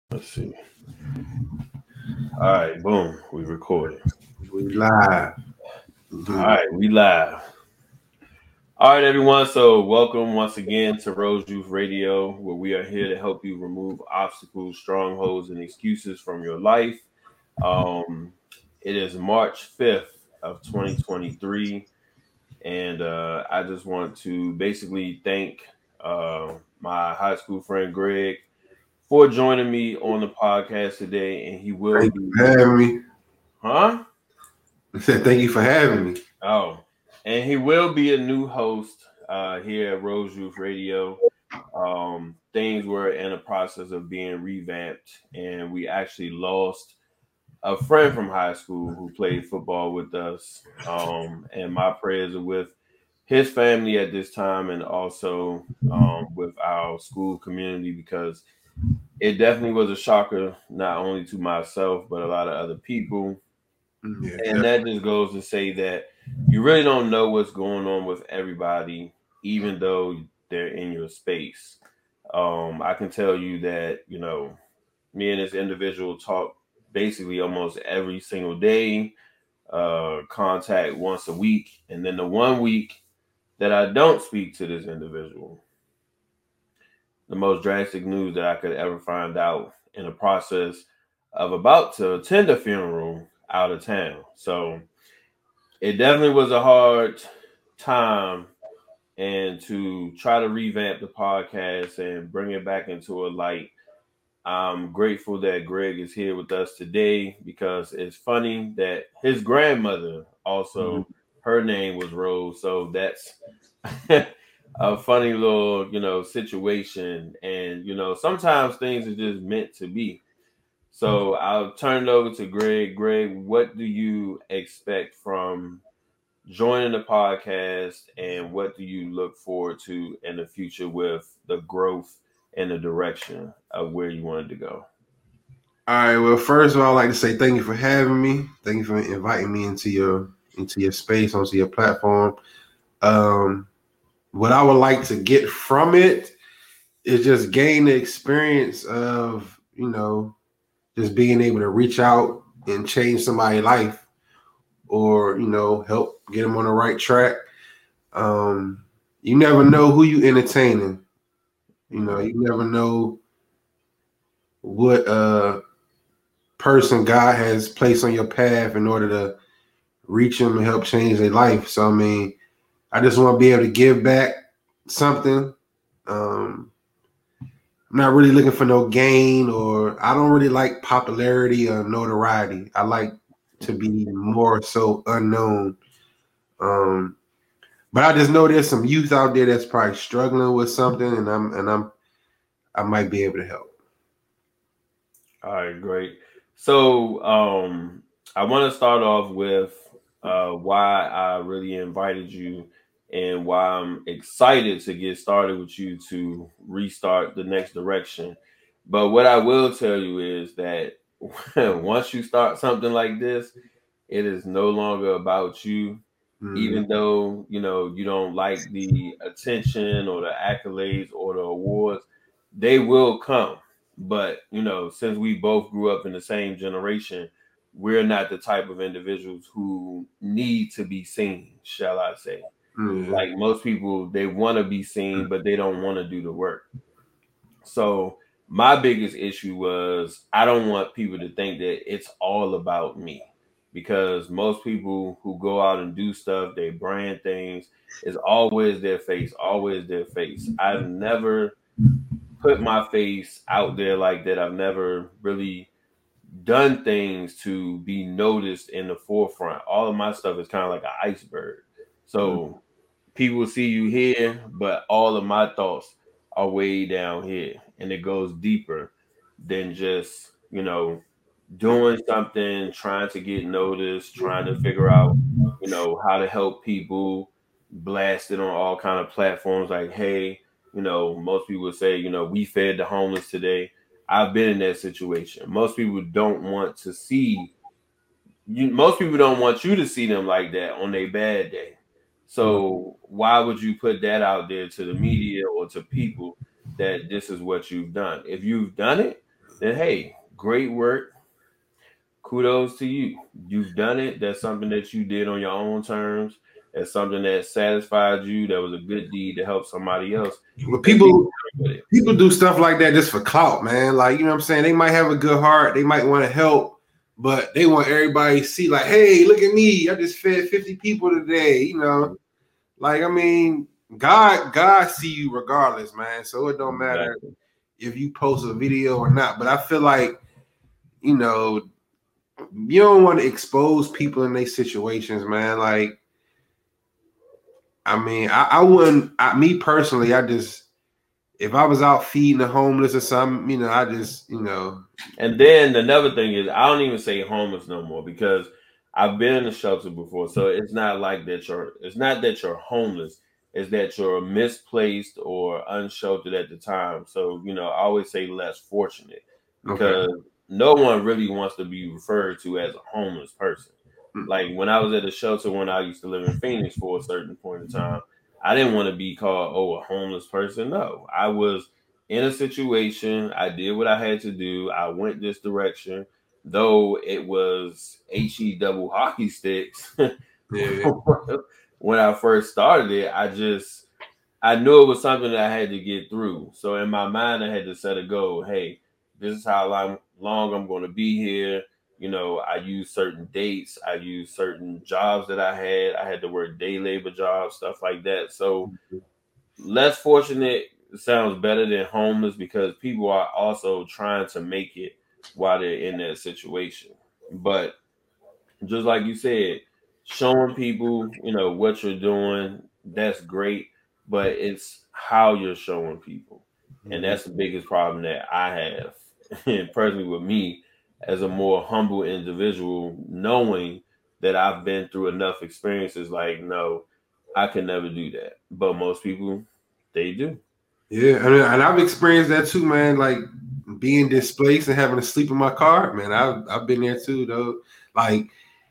Let's see. All right, boom. We recorded. We live. All right, we live. All right, everyone. So, welcome once again to Rose Youth Radio, where we are here to help you remove obstacles, strongholds, and excuses from your life. Um, it is March 5th of 2023, and I just want to basically thank my high school friend Greg for joining me on the podcast today, and he will Thank you for be, having me. huh? I said thank you for having me. Oh, and he will be a new host here at Rose Youth Radio. Things were in the process of being revamped, and we actually lost a friend from high school who played football with us. And my prayers are with his family at this time, and also with our school community, because it definitely was a shocker, not only to myself but a lot of other people. Yeah, And that just goes to say that you really don't know what's going on with everybody, even though they're in your space. I can tell you that, me and this individual talk basically almost every single day, contact once a week. And then the one week that I don't speak to this individual, the most drastic news that I could ever find out in the process of about to attend a funeral out of town. So, it definitely was a hard time, and to try to revamp the podcast and bring it back into a light. I'm grateful that Greg is here with us today, because it's funny that his grandmother also, her name was Rose. So that's a funny little, situation. And, sometimes things are just meant to be. So I'll turn it over to Greg. Greg, what do you expect from joining the podcast, and what do you look forward to in the future with the growth and the direction of where you wanted to go? All right. Well, first of all, I'd like to say thank you for having me. Thank you for inviting me into your space, onto your platform. Um, what I would like to get from it is just gain the experience of just being able to reach out and change somebody's life, or help get them on the right track. Um, you never know who you entertaining. You never know what person God has placed on your path in order to reach them and help change their life. So I mean, I just want to be able to give back something. Um, I'm not really looking for no gain, or I don't really like popularity or notoriety. I like to be more so unknown. Um, but I just know there's some youth out there that's probably struggling with something, and I might be able to help. All right, great. So, I want to start off with why I really invited you, and why I'm excited to get started with you to restart the next direction. But what I will tell you is that once you start something like this, it is no longer about you. Mm-hmm. Even though you don't like the attention or the accolades or the awards, they will come. But since we both grew up in the same generation, we're not the type of individuals who need to be seen, shall I say. Yeah. Like most people, they want to be seen, but they don't want to do the work. So my biggest issue was, I don't want people to think that it's all about me, because most people who go out and do stuff, they brand things, is always their face, always their face. I've never put my face out there like that. I've never really done things to be noticed in the forefront. All of my stuff is kind of like an iceberg. So people see you here, but all of my thoughts are way down here, and it goes deeper than just doing something, trying to get noticed, trying to figure out how to help people, blast it on all kind of platforms like, hey, most people would say, we fed the homeless today. I've been in that situation. Most people don't want to see you. Most people don't want you to see them like that on their bad day. So why would you put that out there to the media or to people, that this is what you've done? If you've done it, then hey, great work. Kudos to you. You've done it. That's something that you did on your own terms. That's something that satisfied you. That was a good deed to help somebody else. But And be people with it. people do stuff like that just for clout, man. Like, you know what I'm saying? They might have a good heart, they might want to help, but they want everybody to see, like, hey, look at me. I just fed 50 people today, you know. Like, I mean, God see you regardless, man. So it don't matter Exactly. if you post a video or not. But I feel like, you know, you don't want to expose people in these situations, man. Like, I mean, I wouldn't. Me personally, I just, if I was out feeding the homeless or something, you know, I just, you know. And then another thing is, I don't even say homeless no more because I've been in a shelter before. So it's not like that it's not that you're homeless. It's that you're misplaced or unsheltered at the time. So, I always say less fortunate Okay. because no one really wants to be referred to as a homeless person. Like when I was at the shelter when I used to live in Phoenix for a certain point in time, I didn't want to be called, a homeless person. No, I was in a situation. I did what I had to do. I went this direction, though it was HE double hockey sticks. Yeah. When I first started it, I knew it was something that I had to get through. So in my mind, I had to set a goal. Hey, this is how long I'm going to be here. I use certain dates. I use certain jobs that I had. I had to work day labor jobs, stuff like that. So less fortunate sounds better than homeless because people are also trying to make it while they're in that situation. But just like you said, showing people, what you're doing, that's great, but it's how you're showing people. And that's the biggest problem that I have. And personally with me as a more humble individual, knowing that I've been through enough experiences, like, no, I can never do that. But most people, they do. Yeah, I mean, and I've experienced that too, man. Like being displaced and having to sleep in my car, man. I've been there too, though. Like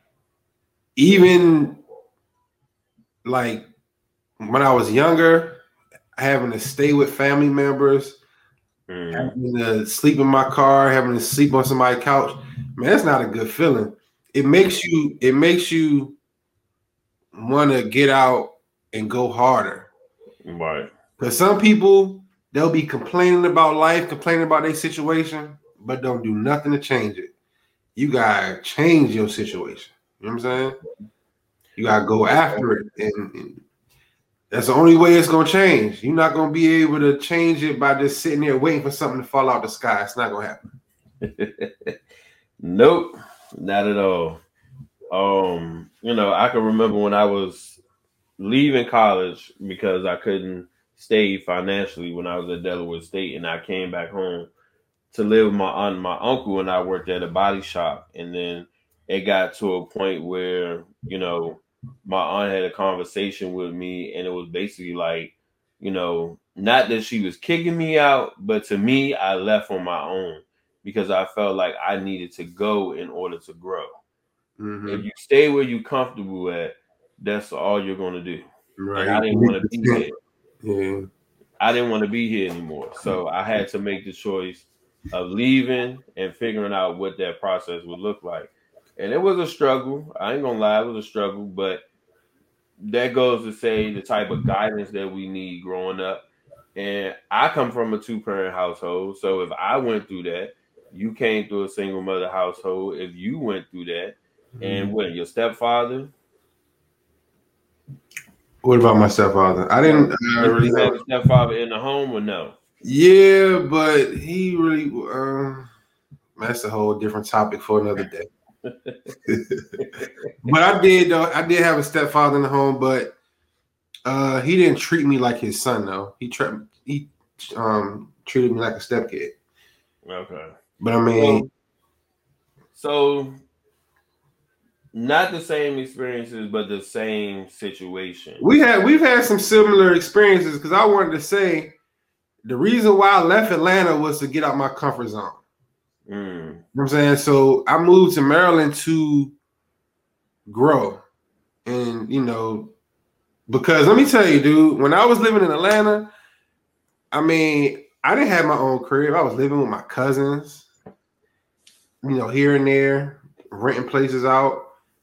even like when I was younger, having to stay with family members, Mm-hmm. having to sleep in my car, having to sleep on somebody's couch, man, that's not a good feeling. It makes you want to get out and go harder. Right. Because some people, they'll be complaining about life, complaining about their situation, but don't do nothing to change it. You gotta change your situation. You know what I'm saying? You gotta go after it, and that's the only way it's gonna change. You're not gonna be able to change it by just sitting there waiting for something to fall out the sky. It's not gonna happen. Nope, not at all. I can remember when I was leaving college because I couldn't stay financially when I was at Delaware State, and I came back home to live with my aunt and my uncle, and I worked at a body shop. And then it got to a point where, my aunt had a conversation with me, and it was basically like, not that she was kicking me out, but to me, I left on my own because I felt like I needed to go in order to grow. If Mm-hmm. you stay where you're comfortable at, that's all you're going to do. And I Right. didn't want to be there. Yeah. I didn't want to be here anymore. So I had to make the choice of leaving and figuring out what that process would look like. And it was a struggle. I ain't gonna lie, it was a struggle, but that goes to say the type of guidance that we need growing up. And I come from a two-parent household. So if I went through that, you came through a single mother household. If you went through that, and Mhm. when your stepfather, What about my stepfather? I so didn't did really you have. have a stepfather in the home or no? Yeah, but he really. That's a whole different topic for another day. But I did though. I did have a stepfather in the home, but he didn't treat me like his son though. He treated me like a stepkid. Okay. But I mean, So not the same experiences, but the same situation. we've had some similar experiences because I wanted to say the reason why I left Atlanta was to get out my comfort zone. Mm. You know what I'm saying? So I moved to Maryland to grow. And because let me tell you, dude, when I was living in Atlanta, I mean, I didn't have my own crib. I was living with my cousins. here and there, renting places out.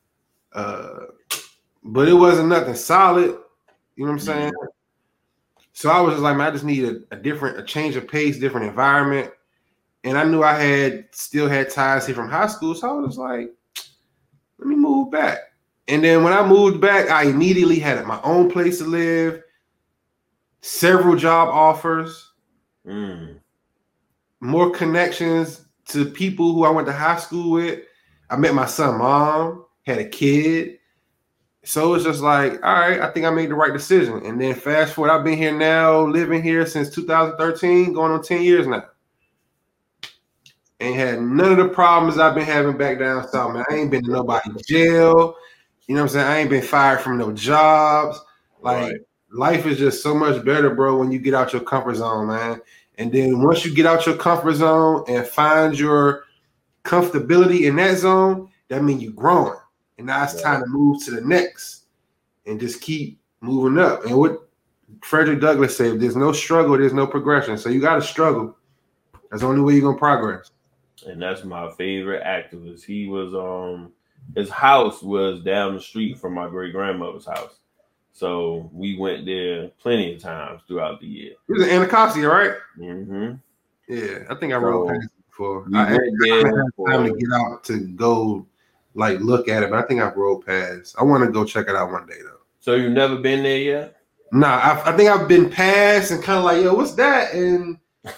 But it wasn't nothing solid. You know what I'm saying? Mm-hmm. So I was just like, man, I just need a change of pace, different environment. And I knew I still had ties here from high school. So I was like, let me move back. And then when I moved back, I immediately had my own place to live, several job offers, more connections to people who I went to high school with. I met my son's mom, had a kid. So it's just like, all right, I think I made the right decision. And then fast forward, I've been here now, living here since 2013, going on 10 years now. Ain't had none of the problems I've been having back down south, man. I ain't been to nobody's jail. You know what I'm saying? I ain't been fired from no jobs. Like, life is just so much better, bro, when you get out your comfort zone, man. And then once you get out your comfort zone and find your comfortability in that zone, that means you're growing. And now it's time to move to the next and just keep moving up. And what Frederick Douglass said, there's no struggle, there's no progression. So you got to struggle. That's the only way you're going to progress. And that's my favorite activist. He was, his house was down the street from my great grandmother's house. So we went there plenty of times throughout the year. It was in Anacostia, right? Mm-hmm. Yeah, I think I rode past it before. I haven't had time to get out to go like look at it, but I think I've rode past. I want to go check it out one day though. So you've never been there yet? Nah, I think I've been past and kind of like, yo, what's that? And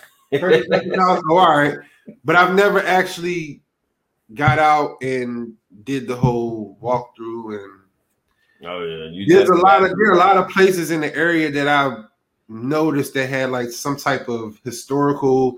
all right, but I've never actually got out and did the whole walkthrough. And oh yeah, there are a lot of places in the area that I've noticed that had like some type of historical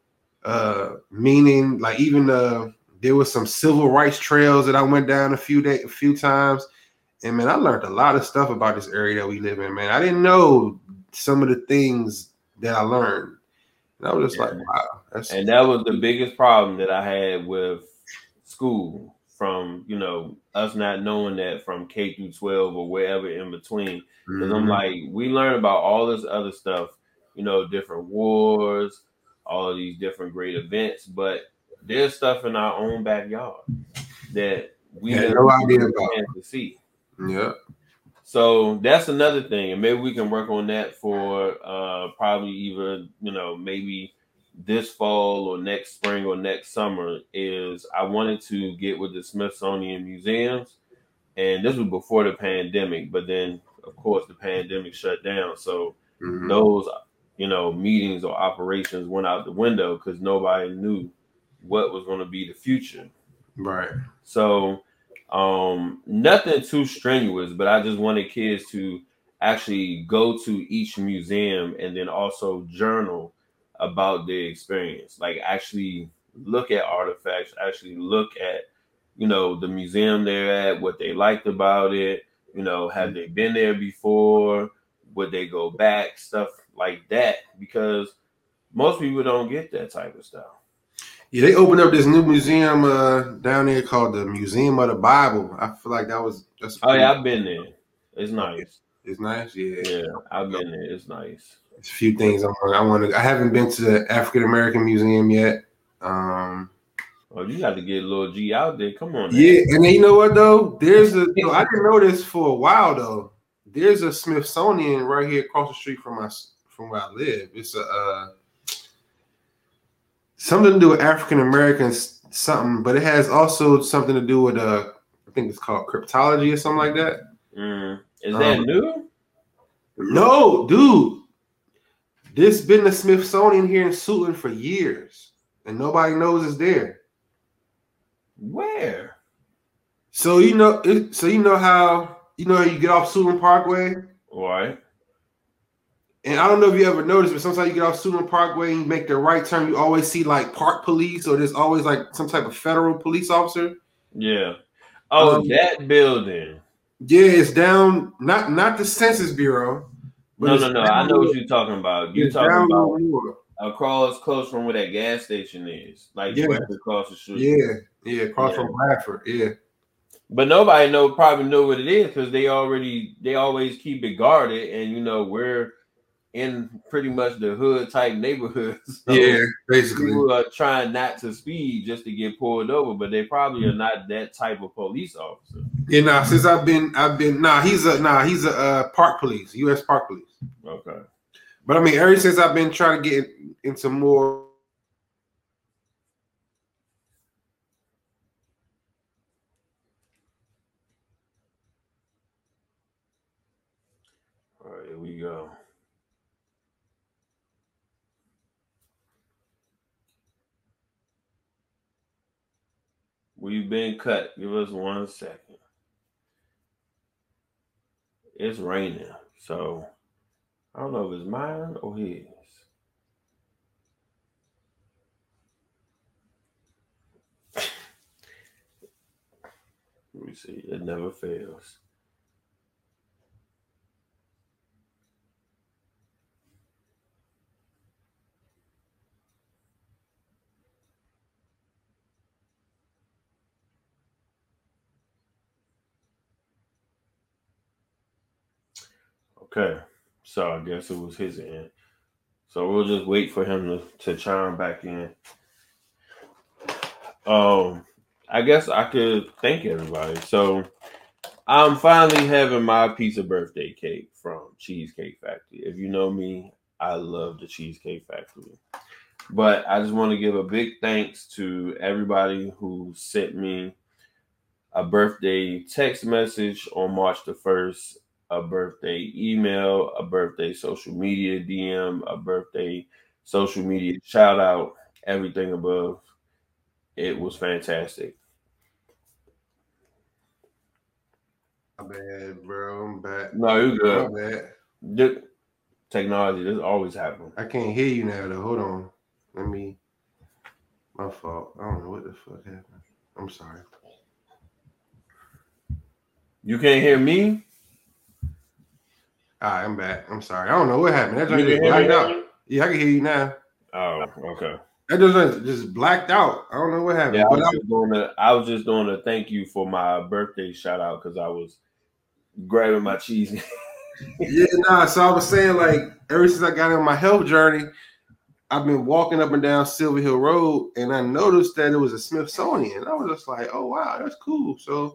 meaning. Like even there was some civil rights trails that I went down a few times, and man, I learned a lot of stuff about this area that we live in. Man, I didn't know some of the things that I learned. And I was just like, wow. And that was the biggest problem that I had with school, from us not knowing that from K through 12 or wherever in between. Because I'm like, we learn about all this other stuff, different wars, all of these different great events, but there's stuff in our own backyard that we had no idea about to see. Yeah. So that's another thing, and maybe we can work on that for probably either maybe this fall or next spring or next summer. Is I wanted to get with the Smithsonian Museums, and this was before the pandemic, but then of course the pandemic shut down, so those meetings or operations went out the window because nobody knew what was going to be the future. Right. So nothing too strenuous, but I just wanted kids to actually go to each museum and then also journal about their experience. Like actually look at artifacts, actually look at, the museum they're at, what they liked about it, have they been there before? Would they go back? Stuff like that, because most people don't get that type of stuff. Yeah, they opened up this new museum down there called the Museum of the Bible. I feel like that's. Oh yeah, I've been there. It's nice. It's nice, yeah. Yeah, I've been there. It's nice. There's a few things I haven't been to the African American Museum yet. Oh, you got to get a little G out there. Come on. Yeah, man. And then you know what though? I didn't know this for a while though. There's a Smithsonian right here across the street from where I live. It's something to do with African Americans, something, but it has also something to do with I think it's called cryptology or something like that. Is that new? No, dude. This been the Smithsonian here in Suitland for years, and nobody knows it's there. Where? So you know how you get off Suitland Parkway, right? And I don't know if you ever noticed, but sometimes you get off Suitland Parkway and you make the right turn, you always see like park police, or there's always like some type of federal police officer. Yeah. Oh, that building. Yeah, it's down. Not the Census Bureau. No. I know what you're talking about. You're talking about across close from where that gas station is, like across the street. Yeah, across from Bradford. Yeah. But nobody probably know what it is because they always keep it guarded, and we're in pretty much the hood type neighborhoods. So Yeah, basically. people are trying not to speed just to get pulled over, but they probably are not that type of police officer. Yeah, since I've been he's a park police, U.S. Park Police. Okay. But I mean, ever since I've been trying to get into more. All right, here we go. We've been cut. Give us 1 second. It's raining, so I don't know if it's mine or his. Let me see. It never fails. Okay, so I guess it was his end. So we'll just wait for him to chime back in. I guess I could thank everybody. So I'm finally having my piece of birthday cake from Cheesecake Factory. If you know me, I love the Cheesecake Factory. But I just want to give a big thanks to everybody who sent me a birthday text message on March the 1st, a birthday email, a birthday social media DM, a birthday social media shout out, everything above. It was fantastic. My bad, bro. I'm back. No, you're good. My bad. Technology, this always happens. I can't hear you now, though. Hold on. My fault. I don't know what the fuck happened. I'm sorry. You can't hear me? All right, I'm back. I'm sorry. I don't know what happened. That You just can hear blacked me? out. Yeah, I can hear you now. Oh, okay. That just blacked out. I don't know what happened. Yeah, But I was just doing a thank you for my birthday shout out because I was grabbing my cheese. yeah, so I was saying, like, ever since I got on my health journey, I've been walking up and down Silver Hill Road, and I noticed that it was a Smithsonian. I was just like, oh wow, that's cool. So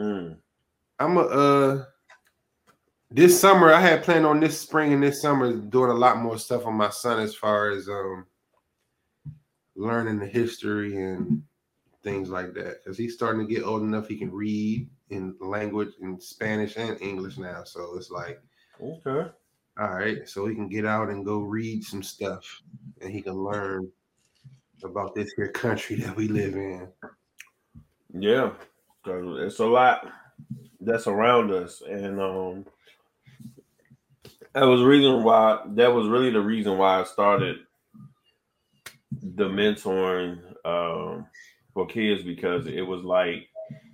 I'm this summer I had planned on this spring and this summer doing a lot more stuff on my son as far as learning the history and things like that, because he's starting to get old enough he can read in language in Spanish and English now. So it's like, okay, all right, so he can get out and go read some stuff, and he can learn about this here country that we live in. Yeah, because it's a lot that's around us, and that was really the reason why I started the mentoring for kids, because it was like,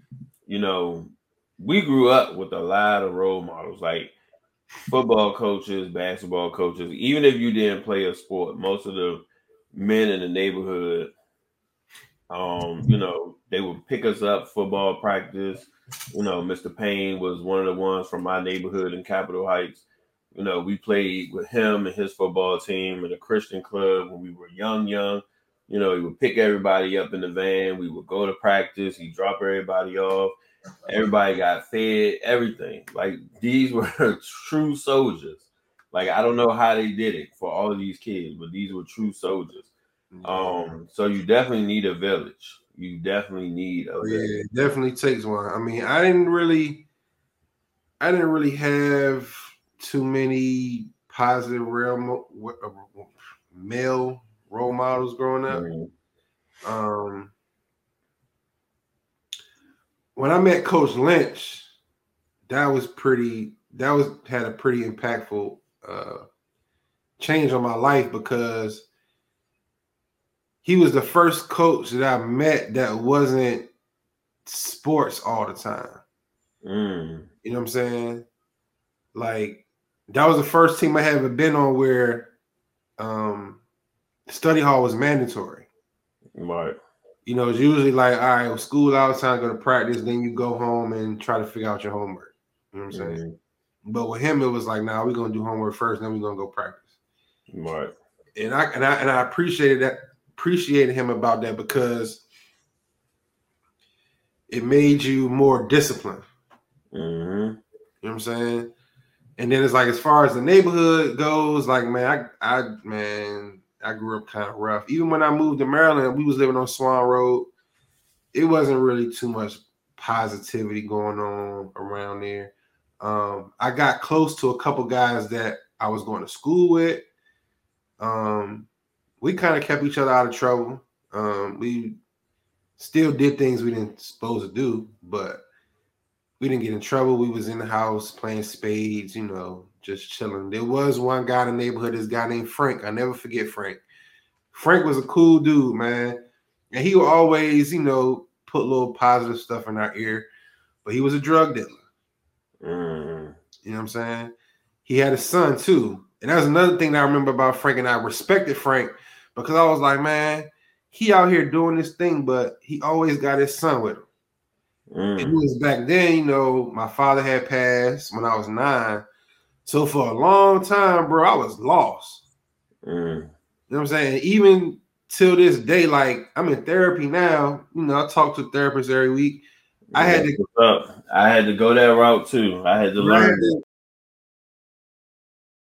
we grew up with a lot of role models, like football coaches, basketball coaches. Even if you didn't play a sport, most of the men in the neighborhood, they would pick us up football practice. Mr. Payne was one of the ones from my neighborhood in Capitol Heights. We played with him and his football team at a Christian club when we were young. He would pick everybody up in the van. We would go to practice. He'd drop everybody off. Everybody got fed, everything. Like, these were true soldiers. Like, I don't know how they did it for all of these kids, but these were true soldiers. So you definitely need a village. You definitely need a village. Yeah, it definitely takes one. I mean, I didn't really have too many positive male role models growing up. Mm-hmm. When I met Coach Lynch, that had a pretty impactful change on my life, because he was the first coach that I met that wasn't sports all the time. You know what I'm saying? Like, that was the first team I had ever been on where study hall was mandatory. Right. It's usually like, all right, well, school out, time to go to practice, then you go home and try to figure out your homework. You know what I'm saying? But with him, it was like, nah, we're going to do homework first, then we're going to go practice. Right. And I appreciated him about that because it made you more disciplined. Mm-hmm. You know what I'm saying? And then it's like, as far as the neighborhood goes, like, man, I grew up kind of rough. Even when I moved to Maryland, we was living on Swan Road. It wasn't really too much positivity going on around there. I got close to a couple guys that I was going to school with. We kind of kept each other out of trouble. We still did things we didn't supposed to do, but we didn't get in trouble. We was in the house playing spades, just chilling. There was one guy in the neighborhood, this guy named Frank. I never forget Frank. Frank was a cool dude, man. And he would always, put little positive stuff in our ear. But he was a drug dealer. Mm-hmm. You know what I'm saying? He had a son too. And that's another thing that I remember about Frank, and I respected Frank because I was like, man, he out here doing this thing, but he always got his son with him. And it was back then, my father had passed when I was 9. So for a long time, bro, I was lost. You know what I'm saying? Even till this day, like, I'm in therapy now. I talk to therapists every week. I had to go that route too. I had to learn.